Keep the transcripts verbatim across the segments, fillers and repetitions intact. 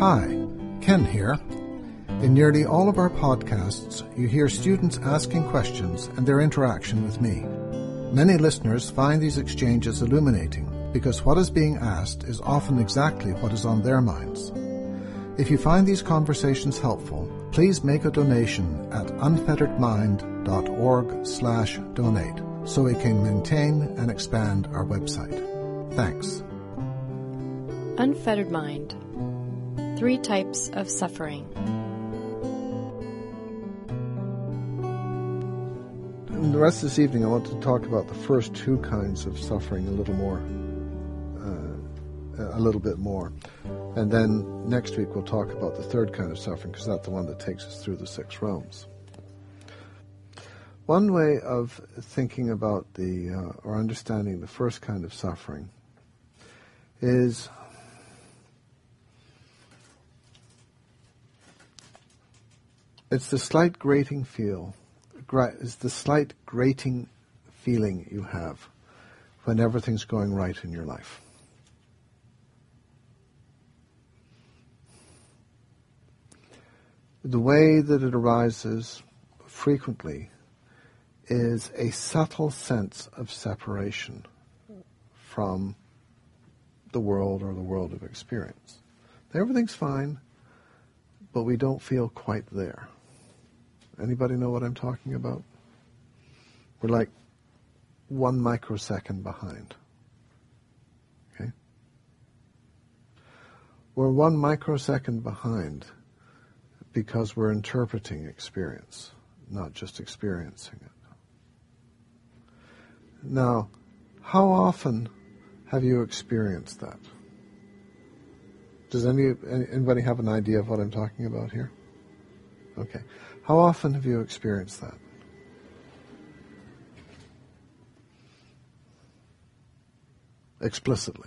Hi, Ken here. In nearly all of our podcasts, you hear students asking questions and their interaction with me. Many listeners find these exchanges illuminating because what is being asked is often exactly what is on their minds. If you find these conversations helpful, please make a donation at unfetteredmind.org slash donate so we can maintain and expand our website. Thanks. Unfettered Mind. Three types of suffering. In the rest of this evening, I want to talk about the first two kinds of suffering a little more, uh, a little bit more. And then next week we'll talk about the third kind of suffering, because that's the one that takes us through the six realms. One way of thinking about the, uh, or understanding the first kind of suffering is it's the slight grating feel, gra- it's the slight grating feeling you have when everything's going right in your life. The way that it arises frequently is a subtle sense of separation from the world or the world of experience. Everything's fine, but we don't feel quite there. Anybody know what I'm talking about? We're like one microsecond behind. Okay? We're one microsecond behind because we're interpreting experience, not just experiencing it. Now, how often have you experienced that? Does any anybody have an idea of what I'm talking about here? Okay. How often have you experienced that? Explicitly.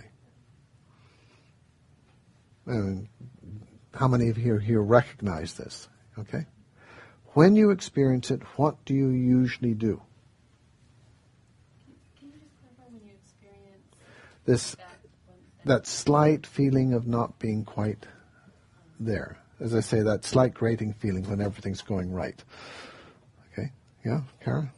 And how many of you here recognize this? Okay. When you experience it, what do you usually do? Can you just clarify when you experience this that, that slight feeling of not being quite there? As I say, that slight grating feeling when everything's going right. Okay. Yeah, Kara?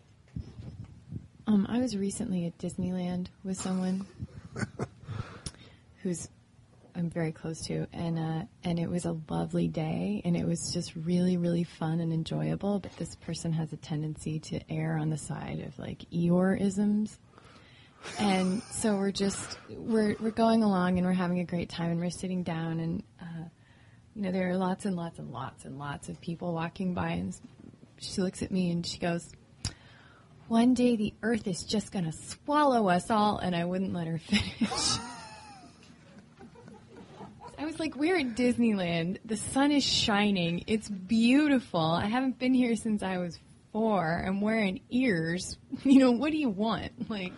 Um, I was recently at Disneyland with someone who's I'm very close to, and uh, and it was a lovely day, and it was just really, really fun and enjoyable. But this person has a tendency to err on the side of like Eeyore-isms, and so we're just we're we're going along, and we're having a great time, and we're sitting down, and uh, you know there are lots and lots and lots and lots of people walking by, and she looks at me and she goes, "One day the Earth is just going to swallow us all," and I wouldn't let her finish. I was like, we're at Disneyland. The sun is shining. It's beautiful. I haven't been here since I was four. I'm wearing ears. You know, what do you want? Like,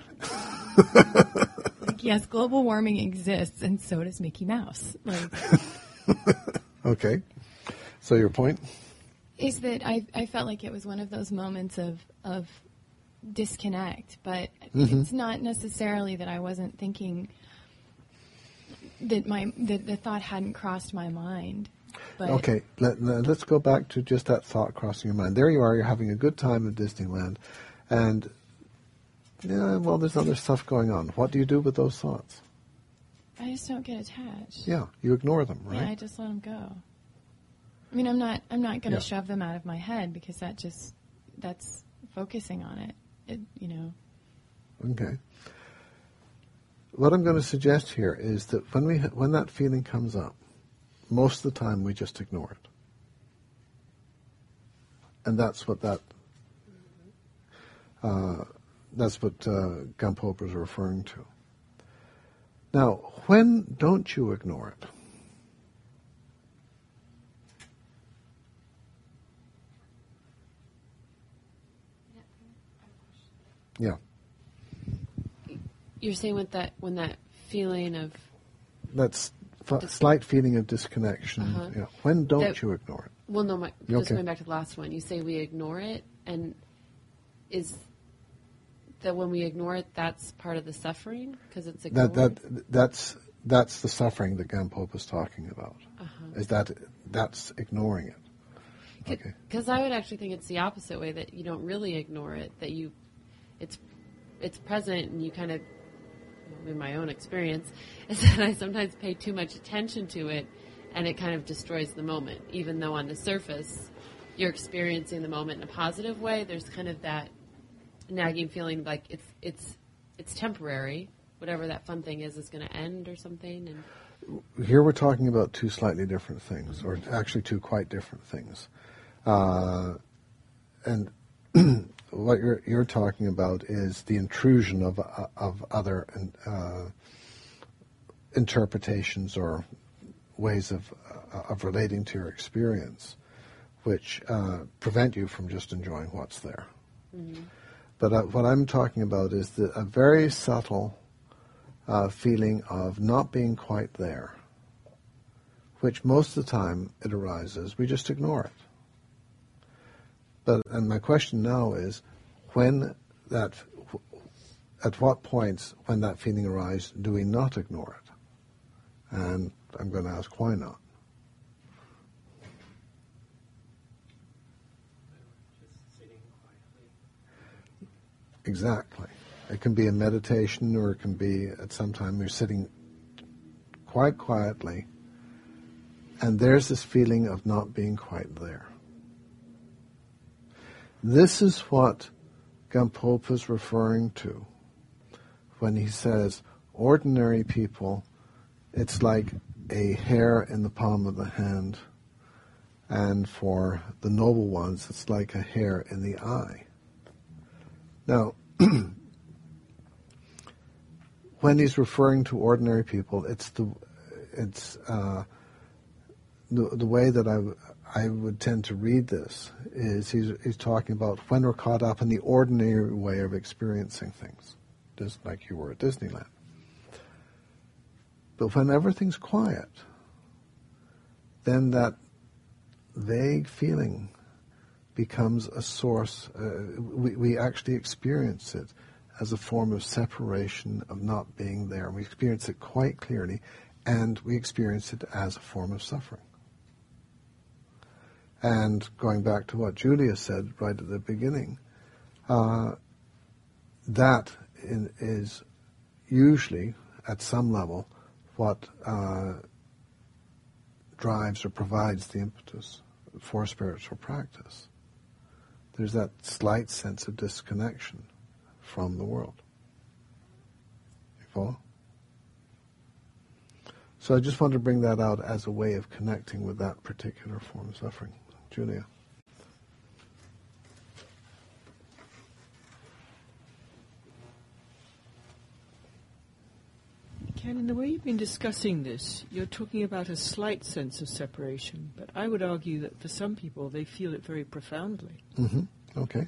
like yes, global warming exists, and so does Mickey Mouse. Like, okay. So your point? Is that I, I felt like it was one of those moments of, of disconnect, but mm-hmm. It's not necessarily that I wasn't thinking that my that the thought hadn't crossed my mind. But okay, let, let's go back to just that thought crossing your mind. There you are, you're having a good time at Disneyland, and yeah, well, there's other stuff going on. What do you do with those thoughts? I just don't get attached. Yeah, you ignore them, right? Yeah, I just let them go. I mean, I'm not I'm not going to yeah. shove them out of my head because that just that's focusing on it. It you know. Okay. What I'm going to suggest here is that when we when that feeling comes up, most of the time we just ignore it. And that's what that uh, that's what uh, Gampopa is referring to. Now, when don't you ignore it? Yeah. You're saying with that when that feeling of that's f- slight feeling of disconnection. Uh-huh. Yeah. When don't that, you ignore it? Well, no, my, okay. just going back to the last one. You say we ignore it, and is that when we ignore it, that's part of the suffering because it's ignored? That that that's that's the suffering that Gampopa is talking about. Uh-huh. Is that that's ignoring it? Okay. Because I would actually think it's the opposite way, that you don't really ignore it, that you, it's, it's present, and you kind of, in my own experience, is that I sometimes pay too much attention to it, and it kind of destroys the moment. Even though on the surface, you're experiencing the moment in a positive way, there's kind of that nagging feeling like it's it's it's temporary. Whatever that fun thing is is going to end or something. And here we're talking about two slightly different things, or actually two quite different things. Uh, and what you're you're talking about is the intrusion of uh, of other uh, interpretations or ways of uh, of relating to your experience, which uh, prevent you from just enjoying what's there. Mm-hmm. But uh, what I'm talking about is the, a very subtle uh, feeling of not being quite there, which most of the time it arises, we just ignore it. But and my question now is, when that, at what points when that feeling arises do we not ignore it? And I'm going to ask why not. Exactly. It can be a meditation, or it can be at some time you're sitting quite quietly, and there's this feeling of not being quite there. This is what Gampopa is referring to when he says ordinary people, it's like a hair in the palm of the hand, and for the noble ones, it's like a hair in the eye. Now, when he's referring to ordinary people, it's the it's uh, the the way that I I would tend to read this is he's he's talking about when we're caught up in the ordinary way of experiencing things, just like you were at Disneyland. But when everything's quiet, then that vague feeling becomes a source. Uh, we, we actually experience it as a form of separation, of not being there. We experience it quite clearly, and we experience it as a form of suffering. And going back to what Julia said right at the beginning, uh, that in, is usually, at some level, what uh, drives or provides the impetus for spiritual practice. There's that slight sense of disconnection from the world. You follow? So I just wanted to bring that out as a way of connecting with that particular form of suffering. Julia. Ken, in the way you've been discussing this, you're talking about a slight sense of separation, but I would argue that for some people, they feel it very profoundly. Mm-hmm. Okay.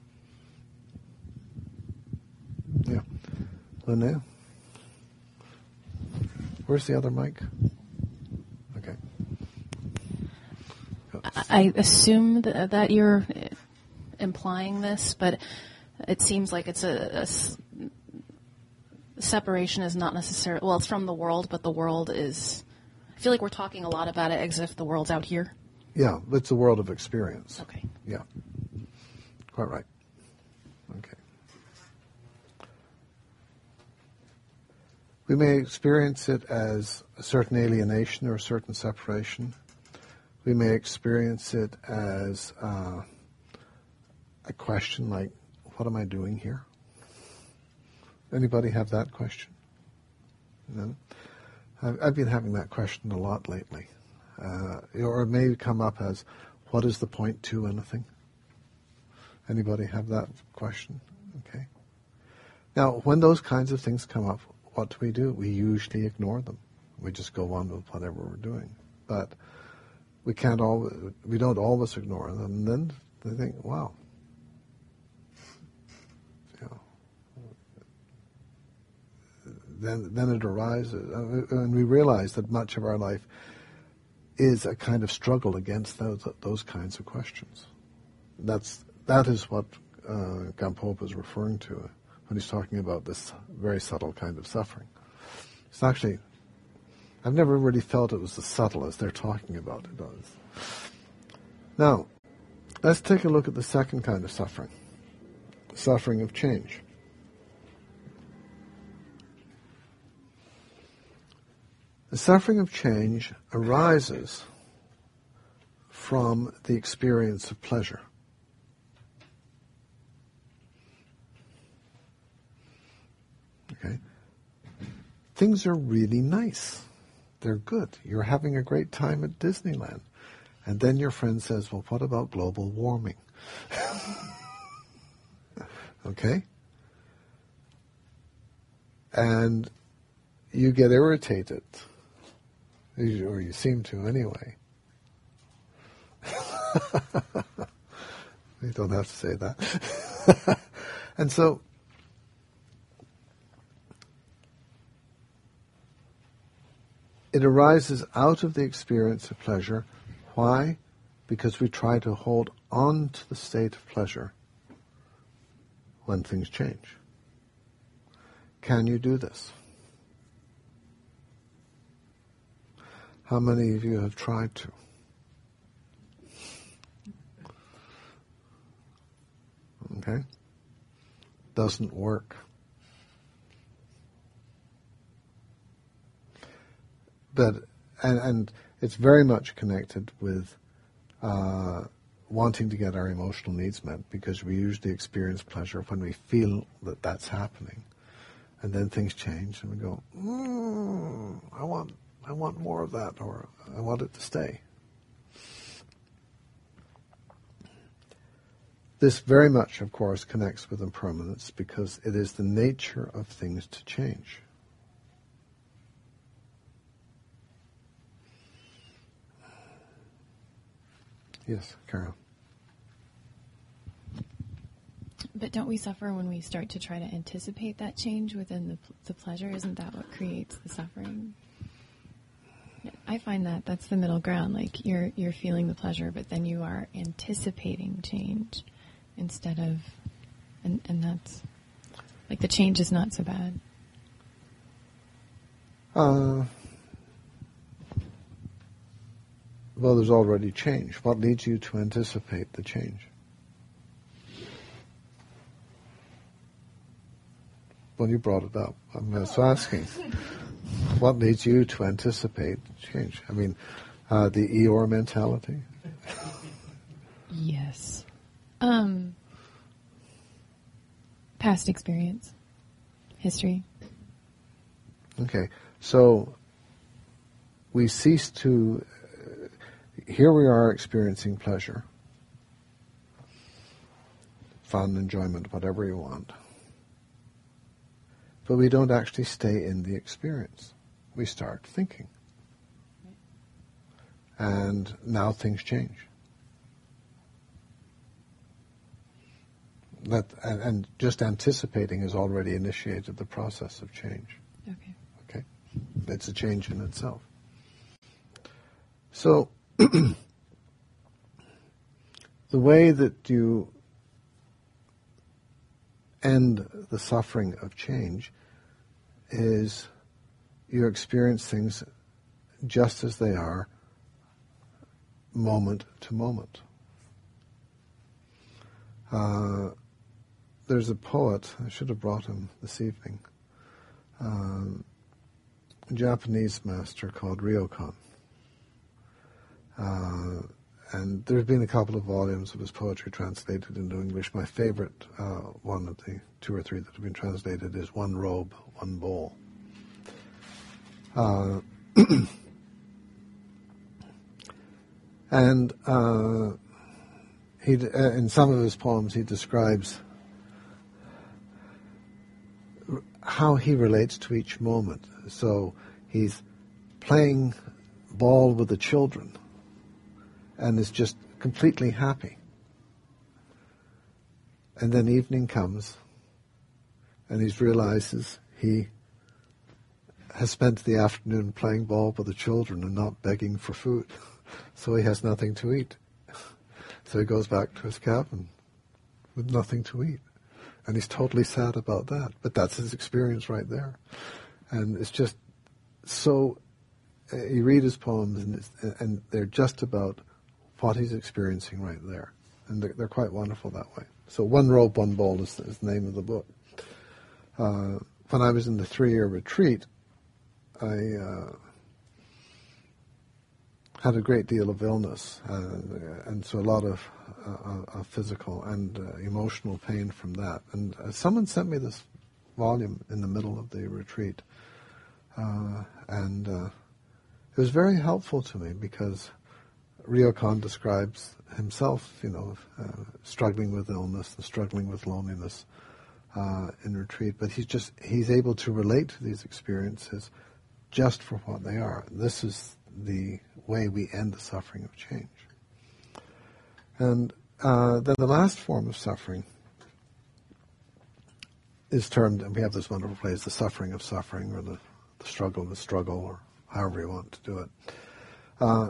Yeah. Linnea? Where's the other mic? Okay. I assume that, that you're implying this, but it seems like it's a, a s- separation is not necessarily, well, it's from the world, but the world is, I feel like we're talking a lot about it as if the world's out here. Yeah, it's a world of experience. Okay. Yeah. Quite right. Okay. We may experience it as a certain alienation or a certain separation. We may experience it as uh, a question like, what am I doing here? Anybody have that question? No? I've, I've been having that question a lot lately. Uh, or it may come up as, what is the point to anything? Anybody have that question? Okay. Now, when those kinds of things come up, what do we do? We usually ignore them. We just go on with whatever we're doing. But we can't always, we don't always ignore them. And then they think, wow. You know, then, then it arises. And we realize that much of our life is a kind of struggle against those, those kinds of questions. That's That is what uh, Gampopa is referring to when he's talking about this very subtle kind of suffering. It's actually I've never really felt it was as subtle as they're talking about it does. Now, let's take a look at the second kind of suffering, suffering of change. The suffering of change arises from the experience of pleasure. Okay? Things are really nice. They're good. You're having a great time at Disneyland. And then your friend says, well, what about global warming? Okay? And you get irritated. Or you seem to anyway. You don't have to say that. And so, it arises out of the experience of pleasure. Why? Because we try to hold on to the state of pleasure when things change. Can you do this? How many of you have tried to? Okay? Doesn't work. But and and it's very much connected with uh, wanting to get our emotional needs met, because we usually experience pleasure when we feel that that's happening, and then things change, and we go, mm, I want, I want more of that, or I want it to stay. This very much, of course, connects with impermanence, because it is the nature of things to change. Yes, Carol. But don't we suffer when we start to try to anticipate that change within the, the pleasure? Isn't that what creates the suffering? I find that that's the middle ground. Like you're you're feeling the pleasure, but then you are anticipating change instead of, and and that's like the change is not so bad. Uh. Well, there's already change. What leads you to anticipate the change? Well, you brought it up. I'm just asking. What leads you to anticipate change? I mean, uh, the Eeyore mentality? Yes. Um, past experience. History. Okay. So, we cease to... Here we are experiencing pleasure, fun, enjoyment, whatever you want. But we don't actually stay in the experience. We start thinking. And now things change. That, and, and just anticipating has already initiated the process of change. Okay. Okay? It's a change in itself. So, the way that you end the suffering of change is you experience things just as they are, moment to moment. Uh, there's a poet, I should have brought him this evening, um, a Japanese master called Ryokan. Uh, and there have been a couple of volumes of his poetry translated into English. My favorite uh, one of the two or three that have been translated is One Robe, One Bowl. Uh, and uh, he, uh, in some of his poems he describes how he relates to each moment. So he's playing ball with the children and is just completely happy. And then evening comes, and he realizes he has spent the afternoon playing ball with the children and not begging for food. So he has nothing to eat. So he goes back to his cabin with nothing to eat. And he's totally sad about that. But that's his experience right there. And it's just so uh, you read his poems, and, it's, and they're just about what he's experiencing right there. And they're, they're quite wonderful that way. So One Rope, One Bowl is, is the name of the book. Uh, when I was in the three-year retreat, I uh, had a great deal of illness, uh, and so a lot of, uh, of physical and uh, emotional pain from that. And uh, someone sent me this volume in the middle of the retreat, uh, and uh, it was very helpful to me because Ryokan describes himself, you know, uh, struggling with illness and struggling with loneliness uh, in retreat, but he's just he's able to relate to these experiences just for what they are. This is the way we end the suffering of change. And uh, then the last form of suffering is termed, and we have this wonderful phrase, the suffering of suffering, or the, the struggle of the struggle, or however you want to do it. Uh,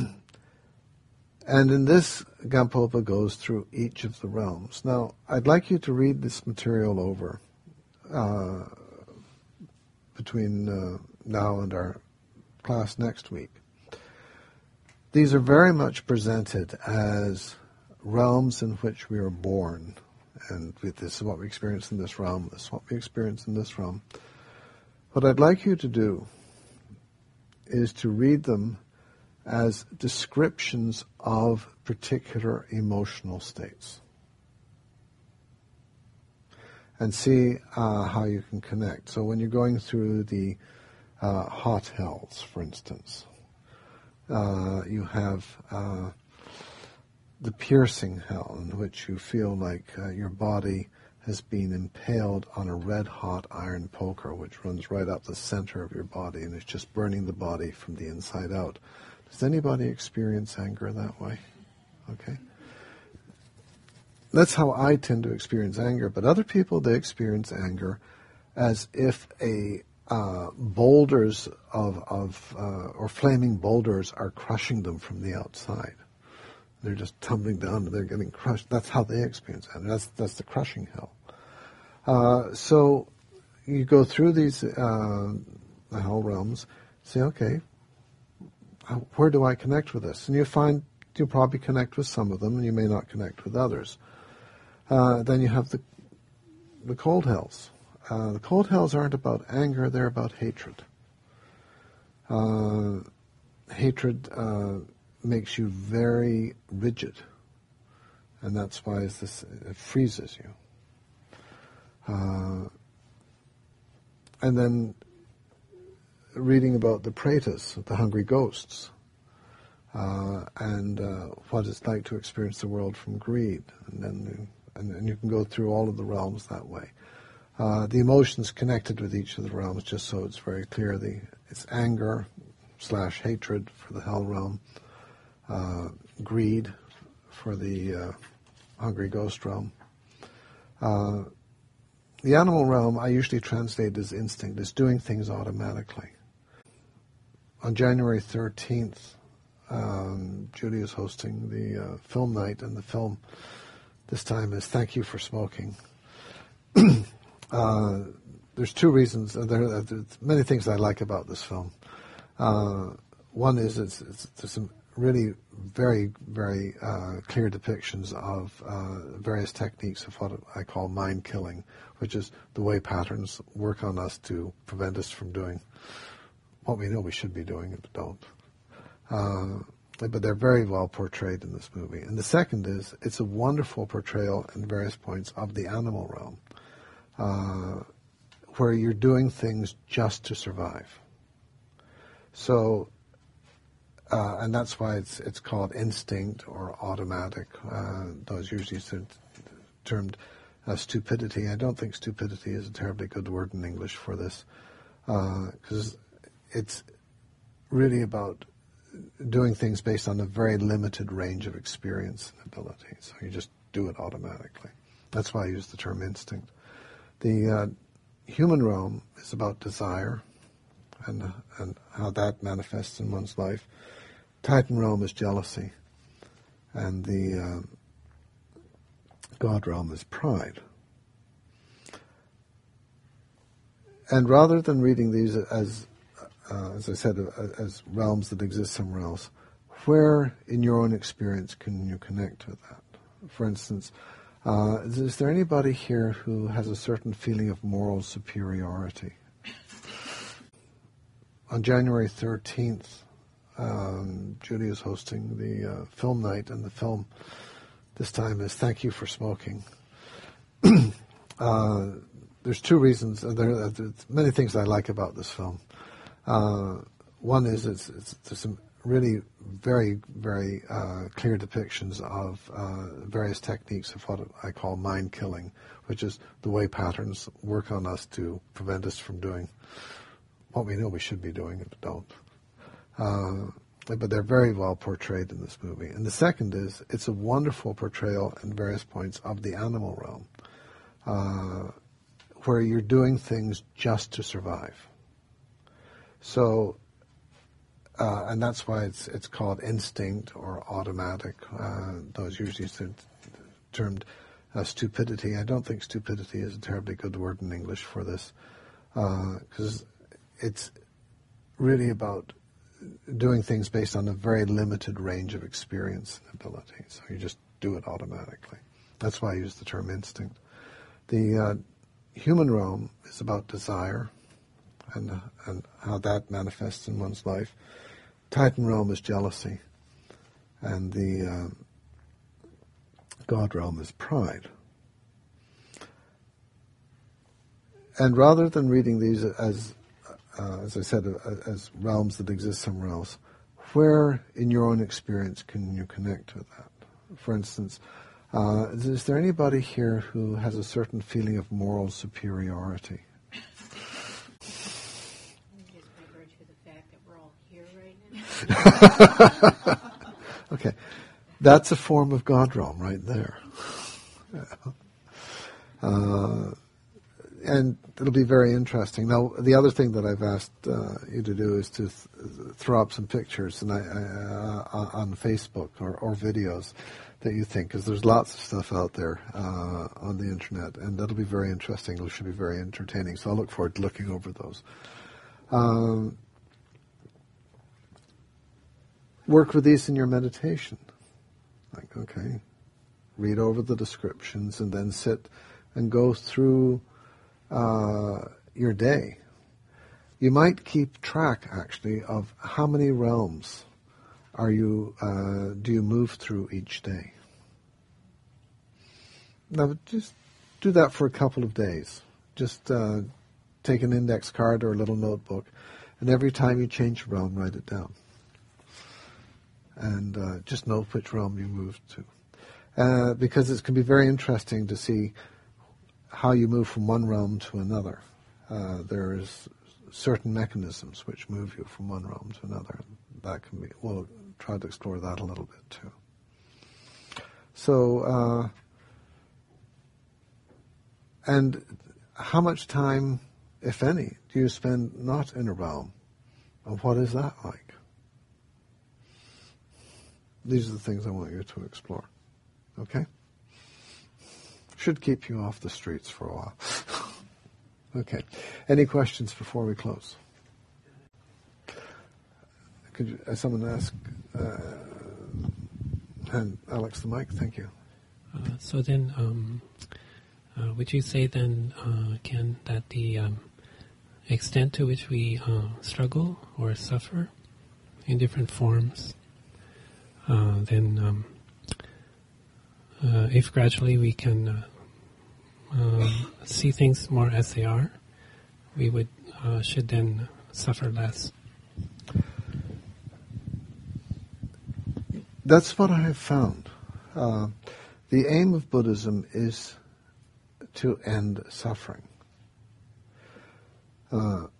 and in this, Gampopa goes through each of the realms. Now, I'd like you to read this material over uh, between uh, now and our class next week. These are very much presented as realms in which we are born, and this is what we experience in this realm, this is what we experience in this realm. What I'd like you to do is to read them as descriptions of particular emotional states, and see uh, how you can connect. So when you're going through the uh, hot hells, for instance, uh, you have uh, the piercing hell, in which you feel like uh, your body has been impaled on a red-hot iron poker, which runs right up the center of your body, and it's just burning the body from the inside out. Does anybody experience anger that way? Okay. That's how I tend to experience anger, but other people, they experience anger as if a uh, boulders of, of uh, or flaming boulders are crushing them from the outside. They're just tumbling down and they're getting crushed. That's how they experience anger. That's, that's the crushing hell. Uh, so you go through these uh, the hell realms, say, okay, how, where do I connect with this? And you find you probably connect with some of them, and you may not connect with others. Uh, then you have the the cold hells. Uh, the cold hells aren't about anger; they're about hatred. Uh, hatred uh, makes you very rigid, and that's why it's this, it freezes you. Uh, and then reading about the pretas, the hungry ghosts, uh, and uh, what it's like to experience the world from greed, and then and, and you can go through all of the realms that way. Uh, the emotions connected with each of the realms, just so it's very clear, the it's anger slash hatred for the hell realm, uh, greed for the uh, hungry ghost realm. Uh, the animal realm I usually translate as instinct, as doing things automatically. On January thirteenth, um, Judy is hosting the uh, film night, and the film this time is Thank You for Smoking. uh, there's two reasons. Uh, there, uh, there's many things I like about this film. Uh, one is it's, it's, there's some really very, very uh, clear depictions of uh, various techniques of what I call mind killing, which is the way patterns work on us to prevent us from doing what we know we should be doing but don't. Uh, but they're very well portrayed in this movie. And the second is, it's a wonderful portrayal in various points of the animal realm, uh, where you're doing things just to survive. So, uh, and that's why it's it's called instinct or automatic. Uh, those usually termed uh, stupidity. I don't think stupidity is a terribly good word in English for this, because uh, it's really about doing things based on a very limited range of experience and ability. So you just do it automatically. That's why I use the term instinct. The uh, human realm is about desire and uh, and how that manifests in one's life. Titan realm is jealousy, and the uh, God realm is pride. And rather than reading these as uh, as I said, uh, as realms that exist somewhere else, where in your own experience can you connect with that? For instance, uh, is, is there anybody here who has a certain feeling of moral superiority? On January thirteenth, um, Judy is hosting the uh, film night, and the film this time is Thank You for Smoking. uh, there's two reasons, and there are many things I like about this film. Uh, one is it's, it's, there's some really very, very uh, clear depictions of uh, various techniques of what I call mind killing, which is the way patterns work on us to prevent us from doing what we know we should be doing but don't. Uh, but they're very well portrayed in this movie. And the second is it's a wonderful portrayal in various points of the animal realm, uh, where you're doing things just to survive. So, uh, and that's why it's it's called instinct or automatic. Uh, those usually termed uh, stupidity. I don't think stupidity is a terribly good word in English for this, because uh, it's really about doing things based on a very limited range of experience and ability. So you just do it automatically. That's why I use the term instinct. The uh, human realm is about desire and uh, and how that manifests in one's life. Titan realm is jealousy, and the uh, God realm is pride. And rather than reading these as, uh, as I said, uh, as realms that exist somewhere else, where in your own experience can you connect with that? For instance, uh, is, is there anybody here who has a certain feeling of moral superiority? Okay, that's a form of God realm right there. Uh, and it'll be very interesting. Now, the other thing that I've asked uh, you to do is to th- throw up some pictures and I, uh, on Facebook or, or videos that you think, because there's lots of stuff out there uh, on the internet, and that'll be very interesting. It should be very entertaining. So I look forward to looking over those. Um, Work with these in your meditation. Like, okay, read over the descriptions and then sit and go through uh, your day. You might keep track, actually, of how many realms are you uh, do you move through each day. Now, just do that for a couple of days. Just uh, take an index card or a little notebook, and every time you change a realm, write it down. And uh, just note which realm you moved to. Uh, because it can be very interesting to see how you move from one realm to another. Uh, there's certain mechanisms which move you from one realm to another. That can be, we'll try to explore that a little bit too. So, uh, and how much time, if any, do you spend not in a realm? And what is that like? These are the things I want you to explore. Okay? Should keep you off the streets for a while. Okay. Any questions before we close? Could you, uh, someone ask? Uh, and Alex the mic. Thank you. Uh, so then, um, uh, would you say then, uh, Ken, that the um, extent to which we uh, struggle or suffer in different forms, Uh, then um, uh, if gradually we can uh, um, see things more as they are, we would uh, should then suffer less. That's what I have found. Uh, the aim of Buddhism is to end suffering. Uh,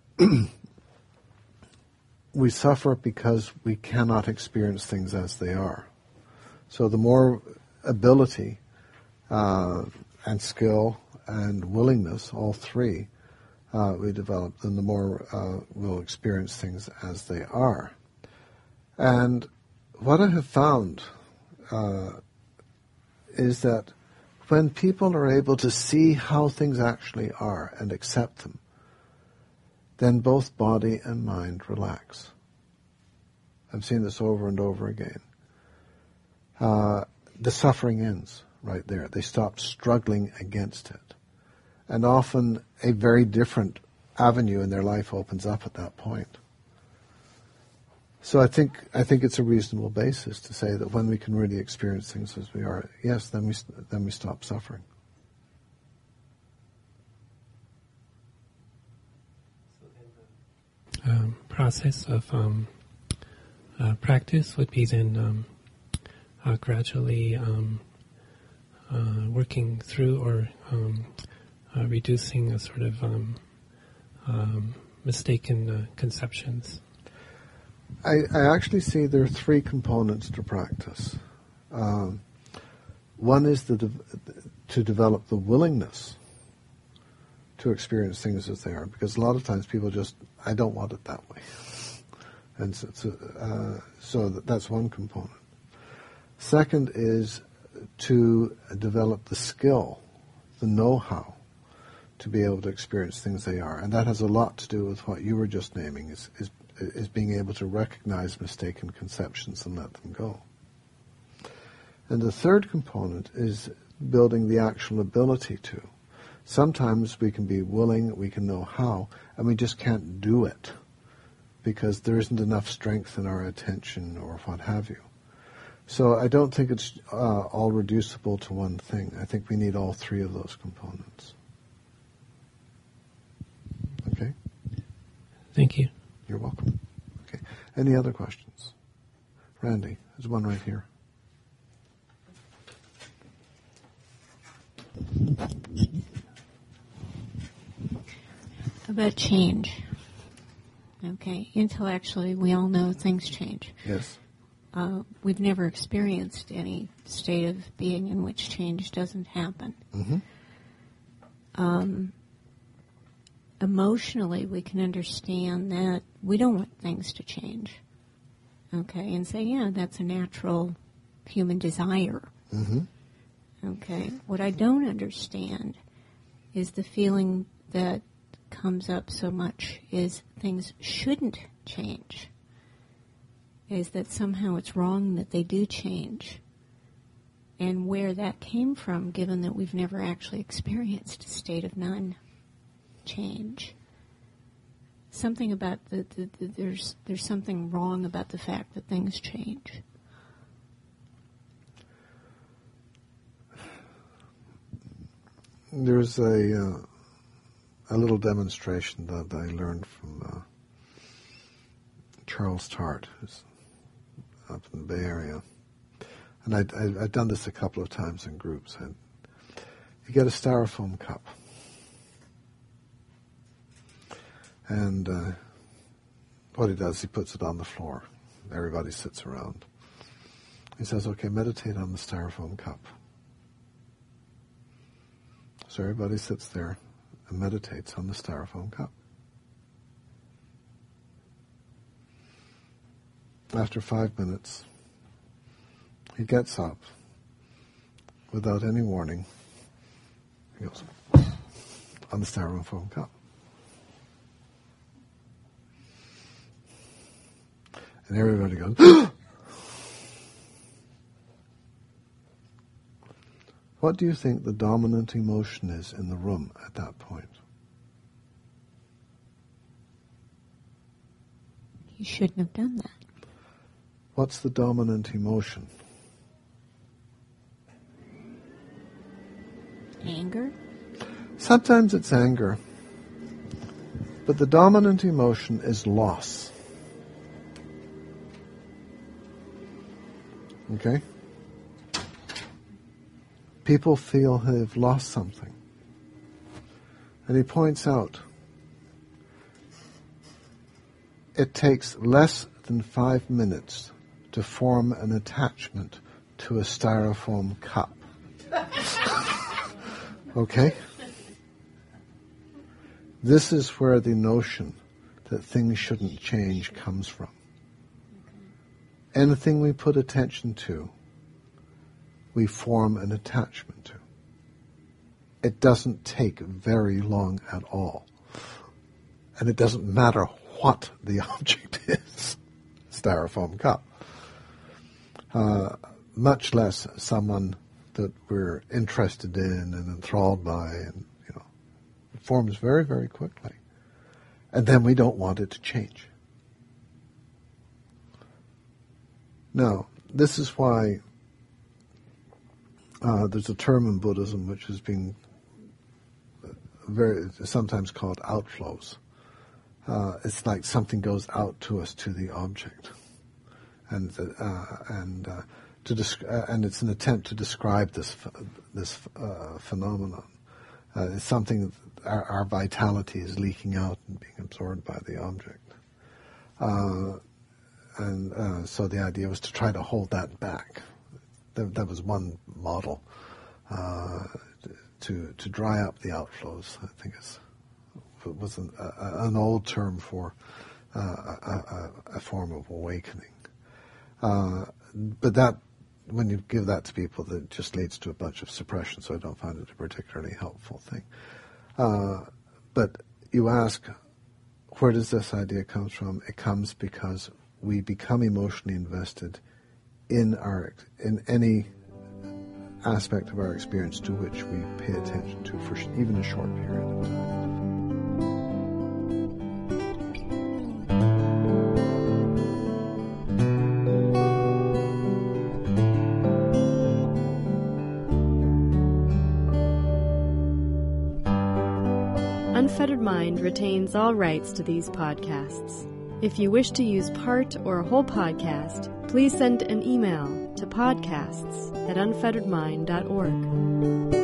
we suffer because we cannot experience things as they are. So the more ability uh, and skill and willingness, all three, uh, we develop, then the more uh, we'll experience things as they are. And what I have found uh, is that when people are able to see how things actually are and accept them, then both body and mind relax. I've seen this over and over again. Uh, the suffering ends right there. They stop struggling against it. And often a very different avenue in their life opens up at that point. So I think I think it's a reasonable basis to say that when we can really experience things as we are, yes, then we then we stop suffering. Um, process of um, uh, practice would be then um, uh, gradually um, uh, working through or um, uh, reducing a sort of um, um, mistaken uh, conceptions. I, I actually see there are three components to practice. Um, one is the de- to develop the willingness to experience things as they are, because a lot of times people just, I don't want it that way. And so, so, uh, so that, that's one component. Second is to develop the skill, the know-how, to be able to experience things they are. And that has a lot to do with what you were just naming, is, is, is being able to recognize mistaken conceptions and let them go. And the third component is building the actual ability to. Sometimes we can be willing, we can know how, and we just can't do it because there isn't enough strength in our attention or what have you. So I don't think it's uh, all reducible to one thing. I think we need all three of those components. Okay? Thank you. You're welcome. Okay. Any other questions? Randy, there's one right here. About change. Okay, intellectually, we all know things change. Yes. Uh, we've never experienced any state of being in which change doesn't happen. Mm-hmm. Um, emotionally, we can understand that we don't want things to change. Okay, and say, yeah, that's a natural human desire. Mm-hmm. Okay, what I don't understand is the feeling that comes up so much is things shouldn't change. Is that somehow it's wrong that they do change. And where that came from, given that we've never actually experienced a state of non-change. Something about the, the, the there's there's something wrong about the fact that things change. There's a uh, a little demonstration that I learned from uh, Charles Tart, who's up in the Bay Area. And I'd, I, I've done this a couple of times in groups. And you get a styrofoam cup. And uh, what he does, he puts it on the floor. Everybody sits around. He says, okay, meditate on the styrofoam cup. So everybody sits there and meditates on the styrofoam cup. After five minutes, he gets up without any warning. He goes on the styrofoam cup. And everybody goes, what do you think the dominant emotion is in the room at that point? You shouldn't have done that. What's the dominant emotion? Anger? Sometimes it's anger. But the dominant emotion is loss. Okay? People feel they've lost something. And he points out, it takes less than five minutes to form an attachment to a styrofoam cup. Okay? This is where the notion that things shouldn't change comes from. Anything we put attention to, we form an attachment to. It doesn't take very long at all. and it doesn't matter what the object is, styrofoam cup. Uh, much less someone that we're interested in and enthralled by, and you know, it forms very, very quickly. And then we don't want it to change. Now, this is why uh, there's a term in Buddhism which has been very sometimes called outflows. Uh, it's like something goes out to us to the object, and uh, and uh, to desc- uh, and it's an attempt to describe this this uh, phenomenon. Uh, it's something that our, our vitality is leaking out and being absorbed by the object. Uh, and uh, so the idea was to try to hold that back. That, that was one model uh, to to dry up the outflows. I think it's, it was an, a, an old term for uh, a, a, a form of awakening. Uh, but that, when you give that to people, that just leads to a bunch of suppression, so I don't find it a particularly helpful thing. Uh, but you ask, where does this idea come from? It comes because we become emotionally invested in our in any aspect of our experience to which we pay attention to for even a short period of time. Unfettered Mind retains all rights to these podcasts. If you wish to use part or a whole podcast, please send an email to podcasts at unfettered mind dot org.